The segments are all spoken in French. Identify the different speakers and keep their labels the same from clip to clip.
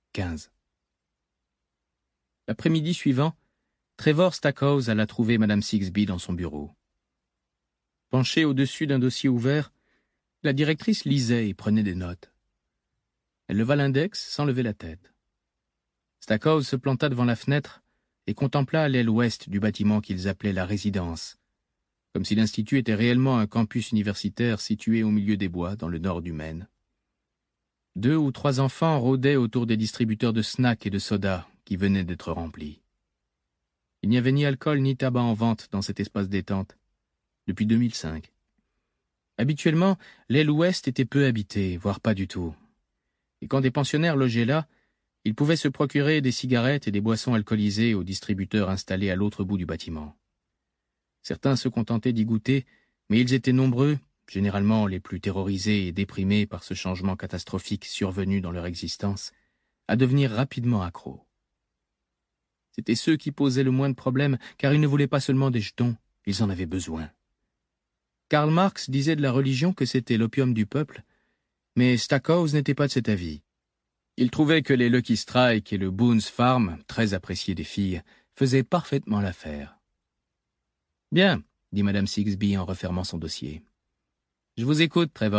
Speaker 1: 15. L'après-midi suivant, Trevor Stackhouse alla trouver Madame Sigsbee dans son bureau. Penchée au-dessus d'un dossier ouvert, la directrice lisait et prenait des notes. Elle leva l'index sans lever la tête. Stackhouse se planta devant la fenêtre et contempla l'aile ouest du bâtiment qu'ils appelaient la résidence, comme si l'institut était réellement un campus universitaire situé au milieu des bois dans le nord du Maine. 2 ou 3 enfants rôdaient autour des distributeurs de snacks et de sodas qui venaient d'être remplis. Il n'y avait ni alcool ni tabac en vente dans cet espace détente, depuis 2005. Habituellement, l'aile ouest était peu habitée, voire pas du tout. Et quand des pensionnaires logeaient là, ils pouvaient se procurer des cigarettes et des boissons alcoolisées aux distributeurs installés à l'autre bout du bâtiment. Certains se contentaient d'y goûter, mais ils étaient nombreux, généralement les plus terrorisés et déprimés par ce changement catastrophique survenu dans leur existence, à devenir rapidement accros. C'étaient ceux qui posaient le moins de problèmes, car ils ne voulaient pas seulement des jetons, ils en avaient besoin. Karl Marx disait de la religion que c'était l'opium du peuple, mais Stackhouse n'était pas de cet avis. Il trouvait que les Lucky Strike et le Boone's Farm, très appréciés des filles, faisaient parfaitement l'affaire. « Bien, » dit Madame Sigsbee en refermant son dossier. « Je vous écoute, Trevor. »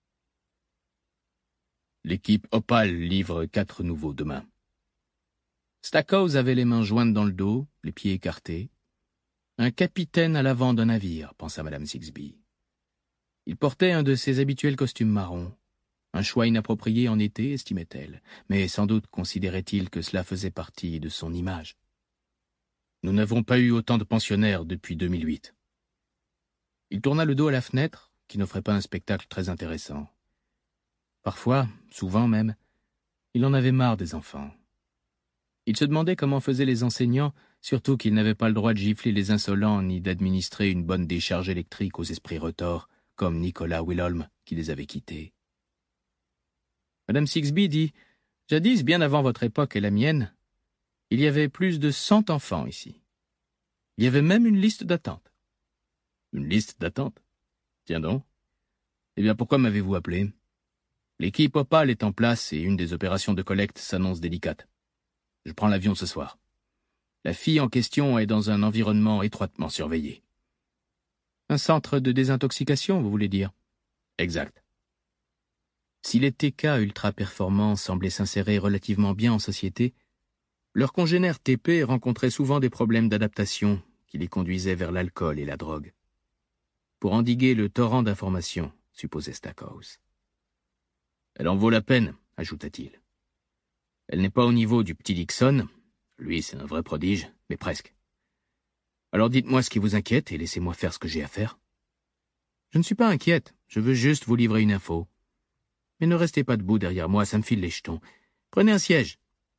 Speaker 1: L'équipe Opal livre 4 nouveaux demain. Stackhouse avait les mains jointes dans le dos, les pieds écartés. Un capitaine à l'avant d'un navire, pensa Madame Sigsbee. Il portait un de ses habituels costumes marrons. Un choix inapproprié en été, estimait-elle, mais sans doute considérait-il que cela faisait partie de son image. Nous n'avons pas eu autant de pensionnaires depuis 2008. Il tourna le dos à la fenêtre, qui n'offrait pas un spectacle très intéressant. Parfois, souvent même, il en avait marre des enfants. Il se demandait comment faisaient les enseignants, surtout qu'ils n'avaient pas le droit de gifler les insolents ni d'administrer une bonne décharge électrique aux esprits retors, comme Nicolas Wilholm, qui les avait quittés. Madame Sigsbee dit « Jadis, bien avant votre époque et la mienne, il y avait plus de 100 enfants ici. Il y avait même une liste d'attente. » Une liste d'attente? Tiens donc. Eh bien, pourquoi m'avez-vous appelé? L'équipe Opal est en place et une des opérations de collecte s'annonce délicate. Je prends l'avion ce soir. La fille en question est dans un environnement étroitement surveillé. Un centre de désintoxication, vous voulez dire? Exact. Si les TK ultra-performants semblaient s'insérer relativement bien en société, leurs congénères TP rencontraient souvent des problèmes d'adaptation qui les conduisaient vers l'alcool et la drogue. Pour endiguer le torrent d'informations, supposait Stackhouse. Elle en vaut la peine, ajouta-t-il. Elle n'est pas au niveau du petit Dixon, lui c'est un vrai prodige, mais presque. Alors dites-moi ce qui vous inquiète et laissez-moi faire ce que j'ai à faire. Je ne suis pas inquiète, je veux juste vous livrer une info. Mais ne restez pas debout derrière moi, ça me file les jetons. Prenez un siège.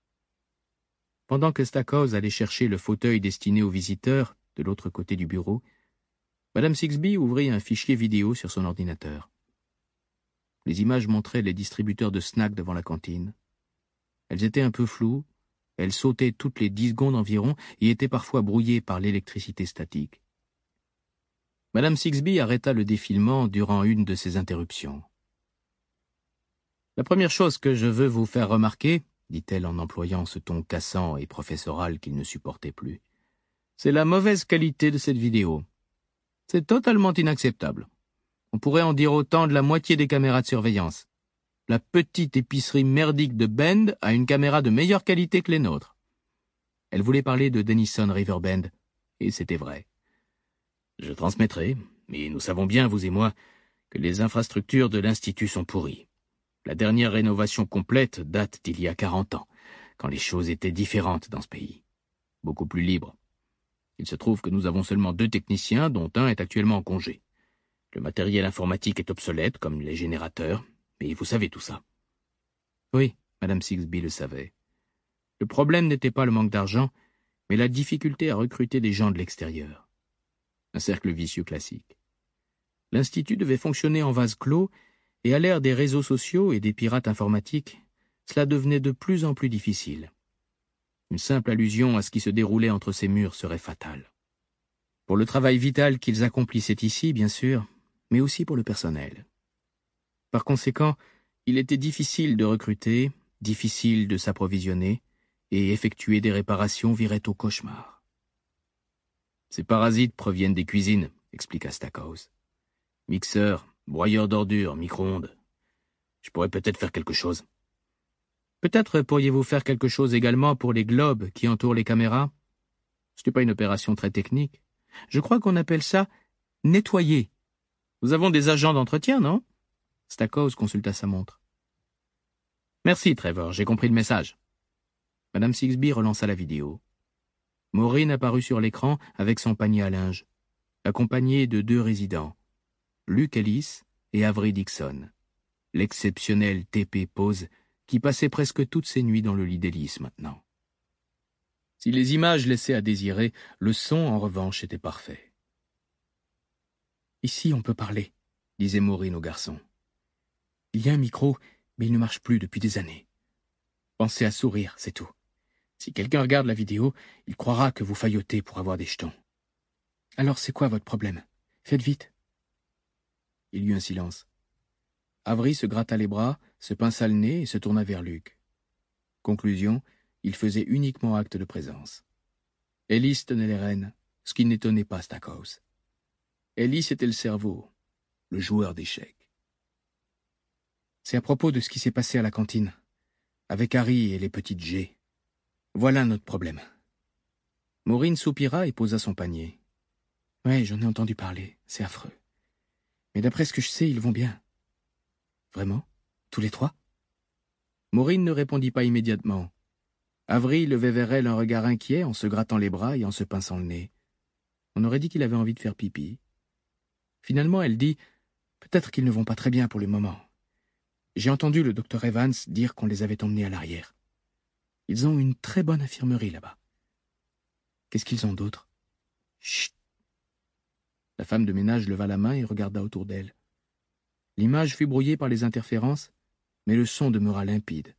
Speaker 1: Pendant que Stackhouse allait chercher le fauteuil destiné aux visiteurs, de l'autre côté du bureau, Madame Sigsbee ouvrit un fichier vidéo sur son ordinateur. Les images montraient les distributeurs de snacks devant la cantine. Elles étaient un peu floues, elles sautaient toutes les 10 secondes environ et étaient parfois brouillées par l'électricité statique. Madame Sigsbee arrêta le défilement durant une de ces interruptions. « La première chose que je veux vous faire remarquer, dit-elle en employant ce ton cassant et professoral qu'il ne supportait plus, c'est la mauvaise qualité de cette vidéo. C'est totalement inacceptable. On pourrait en dire autant de la moitié des caméras de surveillance. La petite épicerie merdique de Bend a une caméra de meilleure qualité que les nôtres. » Elle voulait parler de Denison Riverbend, et c'était vrai. « Je transmettrai, mais nous savons bien, vous et moi, que les infrastructures de l'Institut sont pourries. La dernière rénovation complète date d'il y a 40 ans, quand les choses étaient différentes dans ce pays. Beaucoup plus libres. Il se trouve que nous avons seulement 2 techniciens, dont un est actuellement en congé. Le matériel informatique est obsolète, comme les générateurs, mais vous savez tout ça. » Oui, Madame Sigsbee le savait. Le problème n'était pas le manque d'argent, mais la difficulté à recruter des gens de l'extérieur. Un cercle vicieux classique. L'Institut devait fonctionner en vase clos, et à l'ère des réseaux sociaux et des pirates informatiques, cela devenait de plus en plus difficile. Une simple allusion à ce qui se déroulait entre ces murs serait fatale. Pour le travail vital qu'ils accomplissaient ici, bien sûr, mais aussi pour le personnel. Par conséquent, il était difficile de recruter, difficile de s'approvisionner, et effectuer des réparations virait au cauchemar. Ces parasites proviennent des cuisines, expliqua Stackhouse. Mixeur, broyeur d'ordures, micro-ondes. Je pourrais peut-être faire quelque chose. Peut-être pourriez-vous faire quelque chose également pour les globes qui entourent les caméras? Ce n'est pas une opération très technique. Je crois qu'on appelle ça nettoyer. Nous avons des agents d'entretien, non? Stackhouse consulta sa montre. Merci, Trevor, j'ai compris le message. Madame Sigsbee relança la vidéo. Maureen apparut sur l'écran avec son panier à linge, accompagnée de 2 résidents, Luke Ellis et Avery Dixon, l'exceptionnel TP Pose qui passait presque toutes ses nuits dans le lit d'Ellis maintenant. Si les images laissaient à désirer, le son, en revanche, était parfait. « Ici, on peut parler », disait Maureen au garçon. « Il y a un micro, mais il ne marche plus depuis des années. Pensez à sourire, c'est tout. Si quelqu'un regarde la vidéo, il croira que vous faillotez pour avoir des jetons. Alors c'est quoi votre problème? Faites vite. » Il y eut un silence. Avery se gratta les bras, se pinça le nez et se tourna vers Luke. Conclusion, il faisait uniquement acte de présence. Ellis tenait les rênes, ce qui n'étonnait pas Stackhouse. Ellis était le cerveau, le joueur d'échecs. C'est à propos de ce qui s'est passé à la cantine, avec Harry et les petites G. Voilà notre problème. Maureen soupira et posa son panier. Ouais, j'en ai entendu parler, c'est affreux. Mais d'après ce que je sais, ils vont bien. Vraiment? Tous les 3? Maureen ne répondit pas immédiatement. Avery levait vers elle un regard inquiet en se grattant les bras et en se pinçant le nez. On aurait dit qu'il avait envie de faire pipi. Finalement, elle dit « Peut-être qu'ils ne vont pas très bien pour le moment. J'ai entendu le docteur Evans dire qu'on les avait emmenés à l'arrière. Ils ont une très bonne infirmerie là-bas. Qu'est-ce qu'ils ont d'autre? Chut !» La femme de ménage leva la main et regarda autour d'elle. L'image fut brouillée par les interférences, mais le son demeura limpide.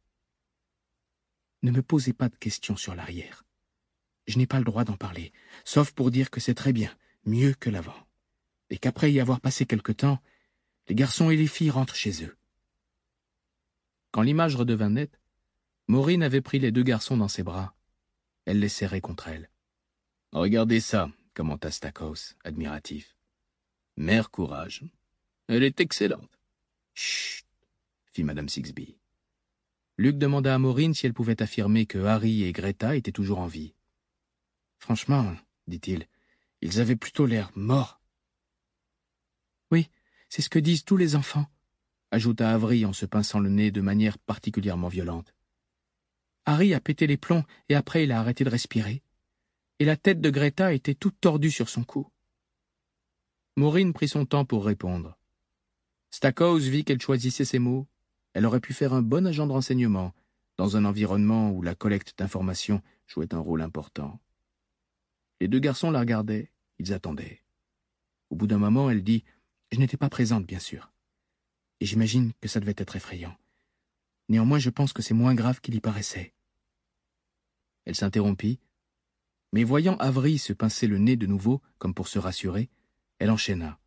Speaker 1: Ne me posez pas de questions sur l'arrière. Je n'ai pas le droit d'en parler, sauf pour dire que c'est très bien, mieux que l'avant, et qu'après y avoir passé quelque temps, les garçons et les filles rentrent chez eux. Quand l'image redevint nette, Maureen avait pris les 2 garçons dans ses bras. Elle les serrait contre elle. « Regardez ça », commenta Stackhouse, admiratif. « Mère courage. Elle est excellente. »« Chut !» fit Madame Sigsbee. Luke demanda à Maureen si elle pouvait affirmer que Harry et Greta étaient toujours en vie. « Franchement, dit-il, ils avaient plutôt l'air morts. »« Oui, c'est ce que disent tous les enfants, » ajouta Avery en se pinçant le nez de manière particulièrement violente. « Harry a pété les plombs et après il a arrêté de respirer. Et la tête de Greta était toute tordue sur son cou. » Maureen prit son temps pour répondre. Stackhouse vit qu'elle choisissait ses mots. Elle aurait pu faire un bon agent de renseignement, dans un environnement où la collecte d'informations jouait un rôle important. Les 2 garçons la regardaient, ils attendaient. Au bout d'un moment, elle dit « Je n'étais pas présente, bien sûr. Et j'imagine que ça devait être effrayant. Néanmoins, je pense que c'est moins grave qu'il y paraissait. » Elle s'interrompit, mais voyant Avery se pincer le nez de nouveau, comme pour se rassurer, elle enchaîna.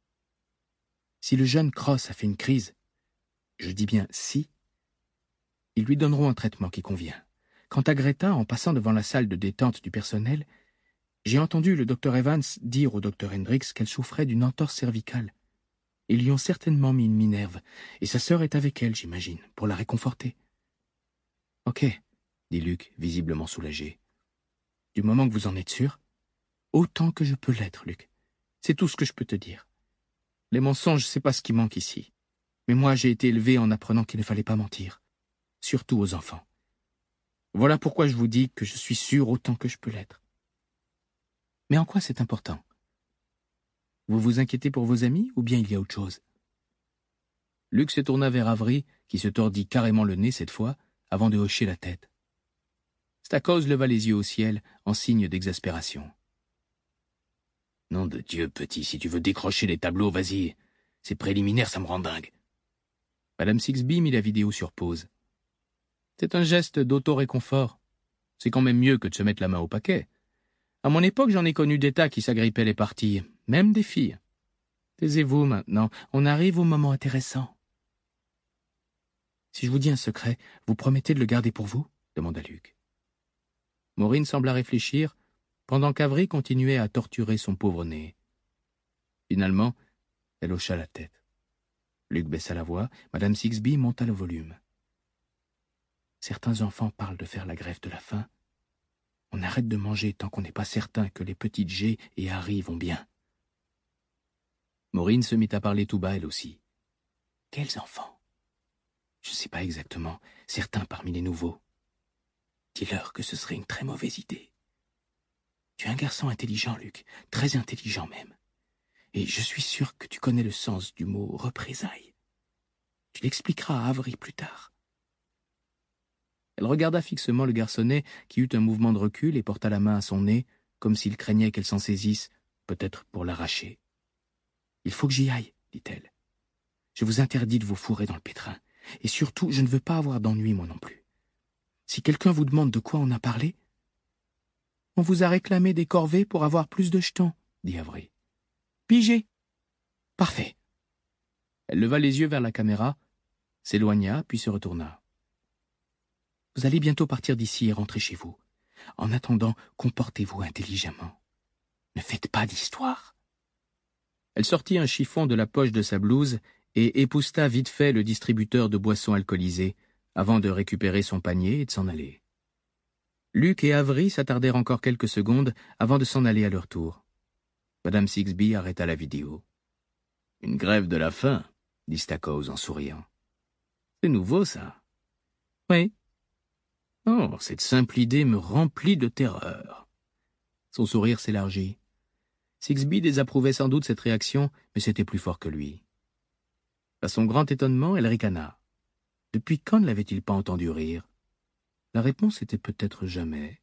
Speaker 1: « Si le jeune Cross a fait une crise, je dis bien si, ils lui donneront un traitement qui convient. Quant à Greta, en passant devant la salle de détente du personnel, j'ai entendu le docteur Evans dire au docteur Hendricks qu'elle souffrait d'une entorse cervicale. Ils lui ont certainement mis une minerve, et sa sœur est avec elle, j'imagine, pour la réconforter. »« Ok, » dit Luke, visiblement soulagé. « Du moment que vous en êtes sûr, autant que je peux l'être, Luke. C'est tout ce que je peux te dire. Les mensonges, c'est pas ce qui manque ici. Mais moi, j'ai été élevé en apprenant qu'il ne fallait pas mentir, surtout aux enfants. Voilà pourquoi je vous dis que je suis sûr autant que je peux l'être. Mais en quoi c'est important? Vous vous inquiétez pour vos amis ou bien il y a autre chose? » Luke se tourna vers Avery, qui se tordit carrément le nez cette fois, avant de hocher la tête. Stackhouse leva les yeux au ciel, en signe d'exaspération. « Nom de Dieu, petit, si tu veux décrocher les tableaux, vas-y. Ces préliminaires, ça me rend dingue. » Madame Sigsbee mit la vidéo sur pause. « C'est un geste d'auto-réconfort. C'est quand même mieux que de se mettre la main au paquet. À mon époque, j'en ai connu des tas qui s'agrippaient les parties, même des filles. Taisez-vous maintenant, on arrive au moment intéressant. » Si je vous dis un secret, vous promettez de le garder pour vous ?» demanda Luc. Maureen sembla réfléchir, pendant qu'Avery continuait à torturer son pauvre nez. Finalement, elle hocha la tête. Luc baissa la voix, Madame Sigsbee monta le volume. « Certains enfants parlent de faire la grève de la faim. On arrête de manger tant qu'on n'est pas certain que les petites G et Harry vont bien. » Maureen se mit à parler tout bas, elle aussi. « Quels enfants ? Je ne sais pas exactement, certains parmi les nouveaux. Dis-leur que ce serait une très mauvaise idée. Tu es un garçon intelligent, Luc, très intelligent même. Et je suis sûr que tu connais le sens du mot « représailles ». Tu l'expliqueras à Avery plus tard. » Elle regarda fixement le garçonnet qui eut un mouvement de recul et porta la main à son nez, comme s'il craignait qu'elle s'en saisisse, peut-être pour l'arracher. « Il faut que j'y aille, dit-elle. Je vous interdis de vous fourrer dans le pétrin. Et surtout, je ne veux pas avoir d'ennui, moi non plus. Si quelqu'un vous demande de quoi on a parlé... »« On vous a réclamé des corvées pour avoir plus de jetons, » dit Avery. « Pigé. Parfait. » Elle leva les yeux vers la caméra, s'éloigna, puis se retourna. « Vous allez bientôt partir d'ici et rentrer chez vous. En attendant, comportez-vous intelligemment. Ne faites pas d'histoire. » Elle sortit un chiffon de la poche de sa blouse et épousseta vite fait le distributeur de boissons alcoolisées avant de récupérer son panier et de s'en aller. Luc et Avery s'attardèrent encore quelques secondes avant de s'en aller à leur tour. Madame Sigsbee arrêta la vidéo. « Une grève de la faim, » dit Stackhouse en souriant. « C'est nouveau, ça. »« Oui. »« Oh, cette simple idée me remplit de terreur. » Son sourire s'élargit. Sigsbee désapprouvait sans doute cette réaction, mais c'était plus fort que lui. À son grand étonnement, elle ricana. Depuis quand ne l'avait-il pas entendu rire? La réponse était peut-être jamais.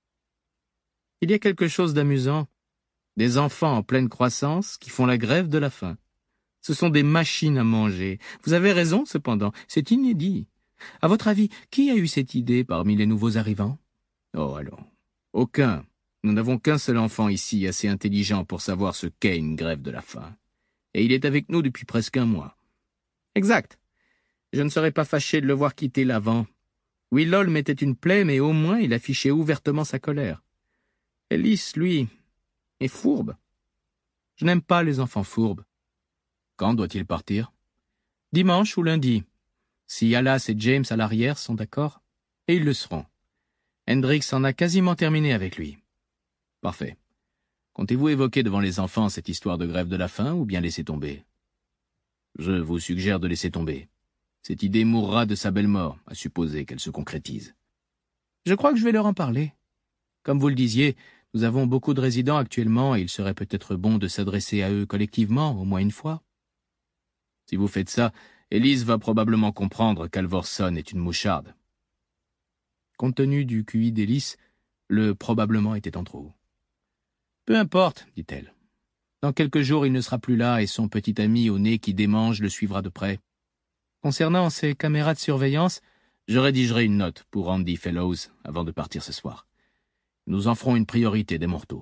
Speaker 1: « Il y a quelque chose d'amusant. Des enfants en pleine croissance qui font la grève de la faim. Ce sont des machines à manger. Vous avez raison, cependant, c'est inédit. À votre avis, qui a eu cette idée parmi les nouveaux arrivants? » « Oh, allons. Aucun. Nous n'avons qu'un seul enfant ici assez intelligent pour savoir ce qu'est une grève de la faim. Et il est avec nous depuis presque un mois. » « Exact. Je ne serais pas fâché de le voir quitter l'avant. Will mettait une plaie, mais au moins il affichait ouvertement sa colère. Ellis, lui, est fourbe. Je n'aime pas les enfants fourbes. » « Quand doit-il partir? »« Dimanche ou lundi. Si Alas et James à l'arrière sont d'accord, et ils le seront. Hendrix en a quasiment terminé avec lui. »« Parfait. Comptez-vous évoquer devant les enfants cette histoire de grève de la faim ou bien laisser tomber? » « Je vous suggère de laisser tomber. Cette idée mourra de sa belle mort, à supposer qu'elle se concrétise. »« Je crois que je vais leur en parler. Comme vous le disiez, nous avons beaucoup de résidents actuellement et il serait peut-être bon de s'adresser à eux collectivement, au moins une fois. » « Si vous faites ça, Elise va probablement comprendre qu'Alvorson est une moucharde. » Compte tenu du QI d'Ellis, le probablement était en trop. « Peu importe, dit-elle. Dans quelques jours, il ne sera plus là et son petit ami au nez qui démange le suivra de près. Concernant ses caméras de surveillance, je rédigerai une note pour Andy Fellows avant de partir ce soir. Nous en ferons une priorité des mortaux. »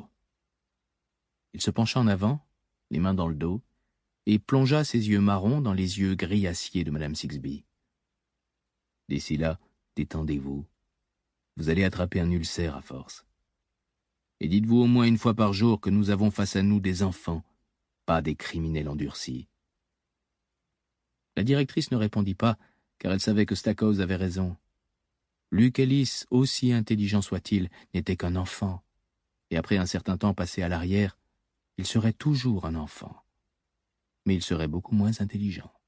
Speaker 1: Il se pencha en avant, les mains dans le dos, et plongea ses yeux marrons dans les yeux gris acier de Madame Sigsbee. « D'ici là, détendez-vous. Vous allez attraper un ulcère à force. Et dites-vous au moins une fois par jour que nous avons face à nous des enfants, pas des criminels endurcis. » La directrice ne répondit pas, car elle savait que Stackhouse avait raison. Luke Ellis, aussi intelligent soit-il, n'était qu'un enfant, et après un certain temps passé à l'arrière, il serait toujours un enfant. Mais il serait beaucoup moins intelligent.